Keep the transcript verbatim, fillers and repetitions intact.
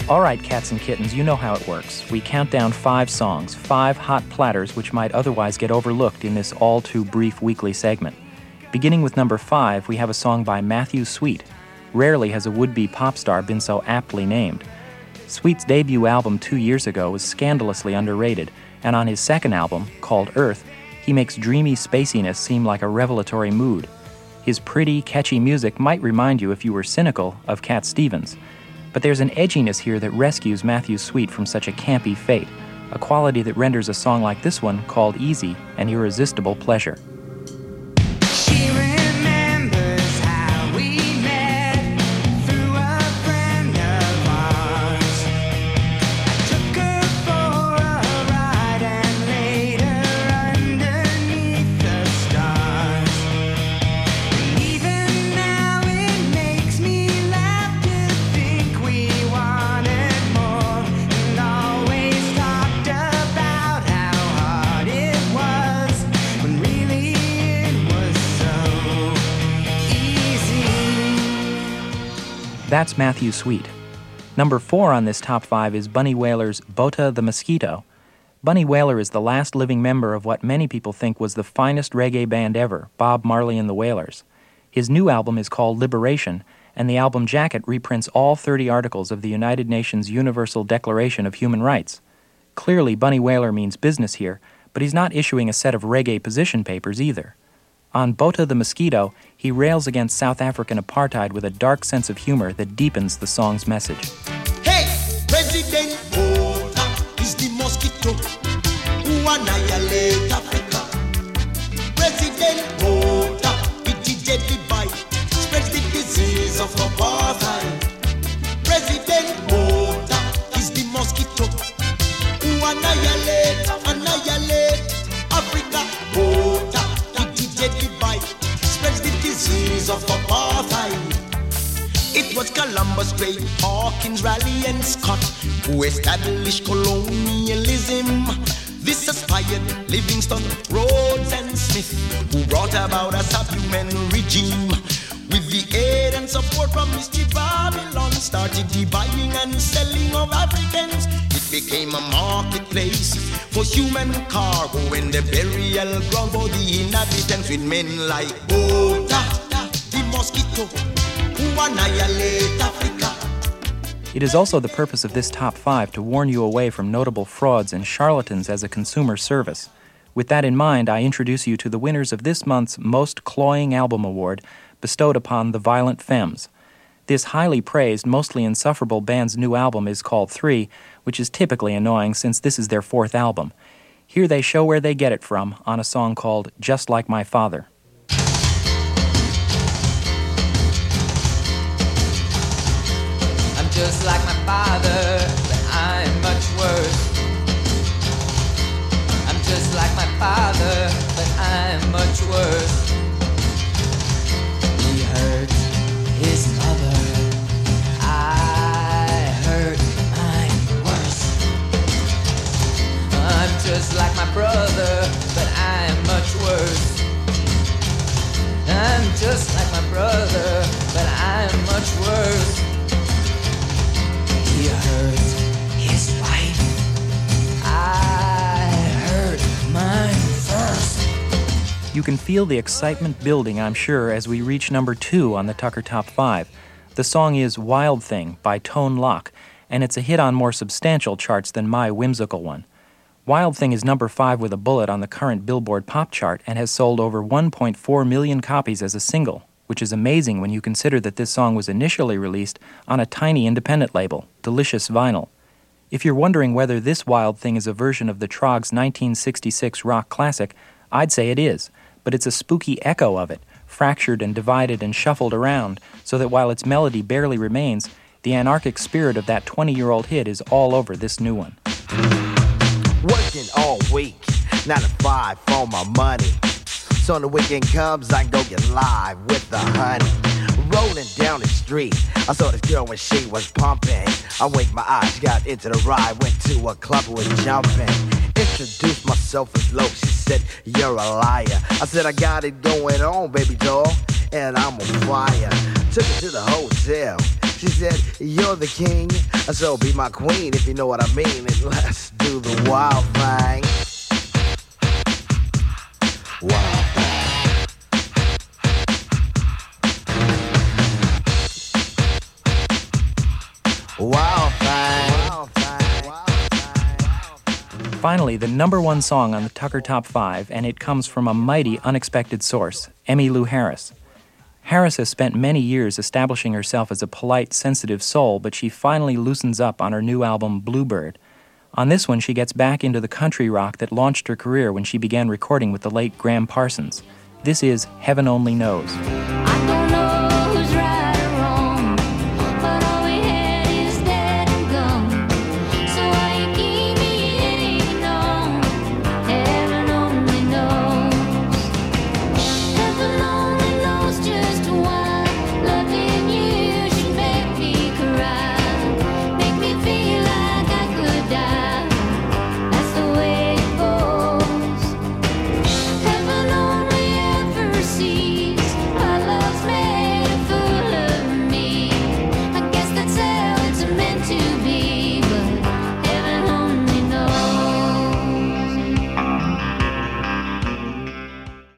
All right, cats and kittens, you know how it works. We count down five songs, five hot platters which might otherwise get overlooked in this all-too-brief weekly segment. Beginning with number five, we have a song by Matthew Sweet. Rarely has a would-be pop star been so aptly named. Sweet's debut album two years ago was scandalously underrated, and on his second album, called Earth, he makes dreamy spaciness seem like a revelatory mood. His pretty, catchy music might remind you, if you were cynical, of Cat Stevens. But there's an edginess here that rescues Matthew Sweet from such a campy fate, a quality that renders a song like this one, called Easy, an irresistible pleasure. She remembers how we met through a friend of ours. I took her for a ride and laid her underneath the stars. And even now it makes me laugh to think we wanted more and always talked about how hard it was when really it was so easy. That's Matthew Sweet. Number four on this top five is Bunny Wailer's Bota the Mosquito. Bunny Wailer is the last living member of what many people think was the finest reggae band ever, Bob Marley and the Wailers. His new album is called Liberation, and the album jacket reprints all thirty articles of the United Nations Universal Declaration of Human Rights. Clearly, Bunny Wailer means business here, but he's not issuing a set of reggae position papers either. On Bota the Mosquito, he rails against South African apartheid with a dark sense of humor that deepens the song's message. Hey, President Bota is the mosquito who annihilate Africa. President Bota, with the deadly bite, spreads the disease of apartheid. President Bota is the mosquito who annihilate, annihilate Africa. Bota, with the deadly bite, spreads the disease of apartheid. It was Columbus, Gray, Hawkins, Raleigh, and Scott who established colonialism. This aspired Livingston, Rhodes, and Smith, who brought about a subhuman regime. With the aid and support from Mister Babylon, started the buying and selling of Africans. It became a marketplace for human cargo and the burial ground for the inhabitants, with men like Bota, the mosquito, who annihilate Africa. It is also the purpose of this top five to warn you away from notable frauds and charlatans as a consumer service. With that in mind, I introduce you to the winners of this month's Most Cloying Album Award, bestowed upon the Violent Femmes. This highly praised, mostly insufferable band's new album is called Three, which is typically annoying since this is their fourth album. Here they show where they get it from on a song called Just Like My Father. I'm just like my father, but I'm much worse. I'm just like my father, but I'm much worse. He hurt his mother, I hurt mine worse. I'm just like my brother, but I'm much worse. I'm just like my brother, but I'm much worse. He hurt his wife, I hurt mine first. You can feel the excitement building, I'm sure, as we reach number two on the Tucker Top five. The song is Wild Thing by Tone Loc, and it's a hit on more substantial charts than my whimsical one. Wild Thing is number five with a bullet on the current Billboard pop chart and has sold over one point four million copies as a single, which is amazing when you consider that this song was initially released on a tiny independent label, Delicious Vinyl. If you're wondering whether this Wild Thing is a version of the Troggs' nineteen sixty-six rock classic, I'd say it is, but it's a spooky echo of it, fractured and divided and shuffled around, so that while its melody barely remains, the anarchic spirit of that twenty-year-old hit is all over this new one. Working all week, nine to five for my money. So when the weekend comes, I go get live with the honey. Rolling down the street, I saw this girl when she was pumping. I winked my eyes, she got into the ride, went to a club, was jumping. Introduced myself as low, she said, you're a liar. I said, I got it going on, baby doll, and I'm on fire. Took her to the hotel, She said, you're the king, so be my queen if you know what I mean. And let's do the wild thing. Wild thing. Wild thing. Wild thing. Finally, the number one song on the Tucker Top five, and it comes from a mighty unexpected source, Emmylou Harris. Harris has spent many years establishing herself as a polite, sensitive soul, but she finally loosens up on her new album, Bluebird. On this one, she gets back into the country rock that launched her career when she began recording with the late Graham Parsons. This is Heaven Only Knows. I don't know who's right or wrong, but all we had is dead and gone. So why you keep me hanging on? Heaven only knows. Heaven only knows just why loving you should make me cry, make me feel like I could die. That's the way it goes. Heaven only ever sees our love's made a fool of me. I guess that's how it's meant to be.